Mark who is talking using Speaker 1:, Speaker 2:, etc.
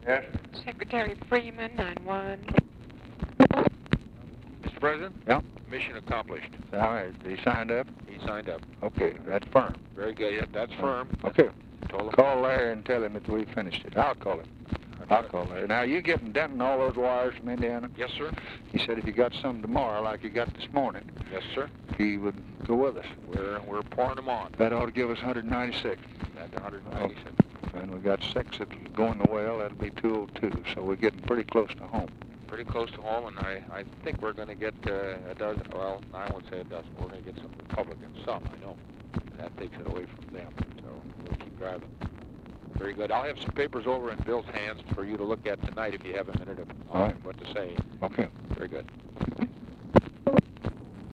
Speaker 1: Yes.
Speaker 2: Secretary Freeman, 9-1.
Speaker 3: Mr. President?
Speaker 1: Yeah.
Speaker 3: Mission accomplished.
Speaker 1: All right. He signed up?
Speaker 3: He signed up.
Speaker 1: Okay, that's firm.
Speaker 3: Very good. Yeah, that's firm.
Speaker 1: Okay.
Speaker 3: Told him.
Speaker 1: Call Larry and tell him that we finished it. I'll call him. I'll call Larry. Now, you getting Denton all those wires from Indiana?
Speaker 3: Yes, sir.
Speaker 1: He said if you got some tomorrow, like you got this morning,
Speaker 3: Yes, sir.
Speaker 1: he would go with us.
Speaker 3: We're pouring them on.
Speaker 1: That ought to give us 196.
Speaker 3: That's 196.
Speaker 1: And we got 6 that go in the well. That'll be 202. So we're getting pretty close to home.
Speaker 3: Pretty close to home, and I think we're going to get a dozen. Well, I won't say a dozen. We're going to get some Republicans. Some, I know. And that takes it away from them. So we'll keep driving. Very good. I'll have some papers over in Bill's hands for you to look at tonight if you have a minute of
Speaker 1: All right.
Speaker 3: what to say.
Speaker 1: Okay.
Speaker 3: Very good.